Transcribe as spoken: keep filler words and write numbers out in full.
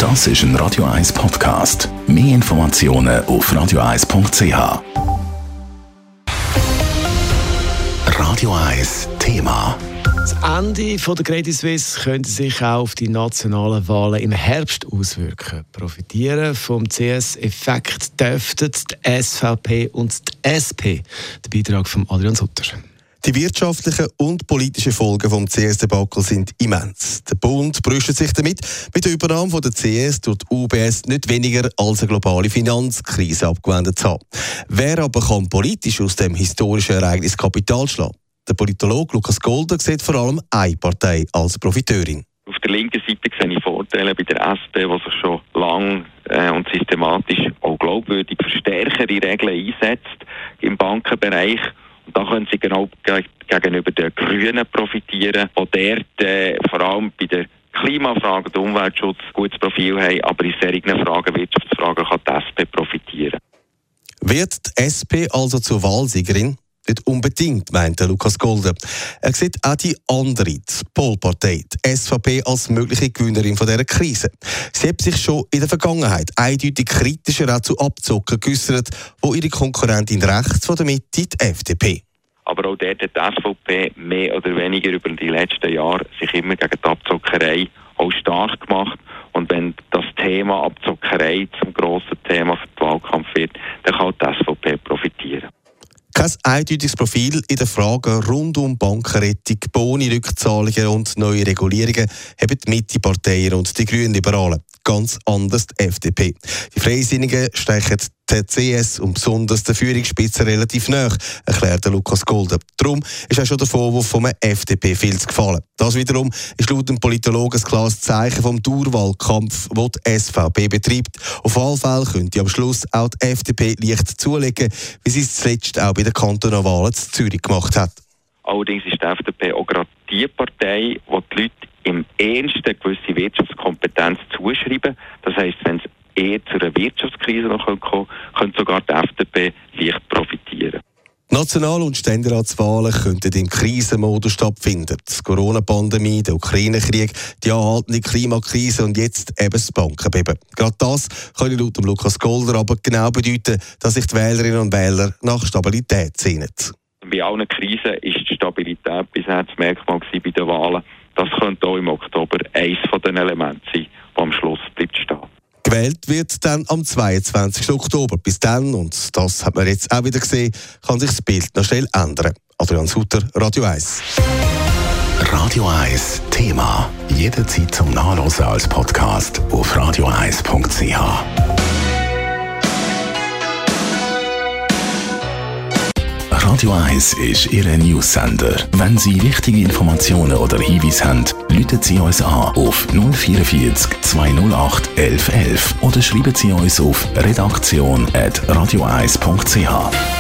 Das ist ein Radio eins Podcast. Mehr Informationen auf radio eins punkt c h. Radio eins Thema. Das Ende von der Credit Suisse könnte sich auch auf die nationalen Wahlen im Herbst auswirken. Profitieren vom C S-Effekt dürften die S V P und die S P. Der Beitrag von Adrian Sutter. Die wirtschaftlichen und politischen Folgen vom C S-Debakel sind immens. Der Bund brüstet sich damit, mit der Übernahme von der C S durch die U B S nicht weniger als eine globale Finanzkrise abgewendet zu haben. Wer aber kann politisch aus dem historischen Ereignis Kapital schlagen? Der Politologe Lukas Golder sieht vor allem eine Partei als Profiteurin. Auf der linken Seite sehe ich Vorteile bei der S P, die sich schon lang äh, und systematisch auch glaubwürdig für stärkere Regeln einsetzt im Bankenbereich. Und da können sie genau ge- gegenüber den Grünen profitieren, die dort äh, vor allem bei der Klimafrage und Umweltschutz ein gutes Profil haben, aber in solchen Fragen, Wirtschaftsfragen, kann die S P profitieren. Wird die S P also zur Wahlsiegerin? Nicht unbedingt, meint Lukas Golder. Er sieht auch die andere, die Polpartei, die S V P, als mögliche Gewinnerin von dieser Krise. Sie hat sich schon in der Vergangenheit eindeutig kritischer auch zu Abzocken geäussert, wo ihre Konkurrentin rechts von der Mitte, die F D P. Aber auch dort hat die S V P mehr oder weniger über die letzten Jahre sich immer gegen die Abzockerei auch stark gemacht. Und wenn das Thema Abzockerei zum grossen Thema für den Wahlkampf wird, dann kann die S V P profitieren. Kein eindeutiges Profil in den Fragen rund um Bankenrettung, Boni-Rückzahlungen und neue Regulierungen haben die Mitte-Parteien und die Grünliberalen. Ganz anders die F D P. Die Freisinnigen stechen die C S und besonders der Führungsspitze relativ nahe, erklärt Lukas Golder. Darum ist auch schon der Vorwurf von der F D P viel zu gefallen. Das wiederum ist laut dem Politologen ein klares Zeichen vom Dauerwahlkampf, den die S V P betreibt. Auf alle Fälle könnte am Schluss auch die F D P leicht zulegen, wie sie es zuletzt auch bei den kantonalen Wahlen in Zürich gemacht hat. Allerdings ist die F D P auch gerade die Partei, die die Leute im Ernsten eine gewisse Wirtschaftskompetenz zuschreiben. Das heisst, wenn es eher zu einer Wirtschaftskrise noch kommen könnte, könnte sogar die F D P leicht profitieren. National- und Ständeratswahlen könnten im Krisenmodus stattfinden. Die Corona-Pandemie, der Ukraine-Krieg, die anhaltende Klimakrise und jetzt eben das Bankenbeben. Gerade das kann laut dem Lukas Golder aber genau bedeuten, dass sich die Wählerinnen und Wähler nach Stabilität sehnen. Bei allen Krisen ist die Stabilität bisher das Merkmal bei den Wahlen. Das könnte auch im Oktober eines von den Elementen sein, das am Schluss bleibt stehen. Gewählt wird dann am zweiundzwanzigsten Oktober. Bis dann, und das hat man jetzt auch wieder gesehen, kann sich das Bild noch schnell ändern. Adrian Sutter, Radio eins. Radio eins Thema. Jederzeit zum Nachlesen als Podcast auf radio eins punkt c h. Radio eins ist Ihr News-Sender. Wenn Sie wichtige Informationen oder Hinweise haben, rufen Sie uns an auf null vierundvierzig zweihundertacht elf elf oder schreiben Sie uns auf redaktion at radio eins punkt c h.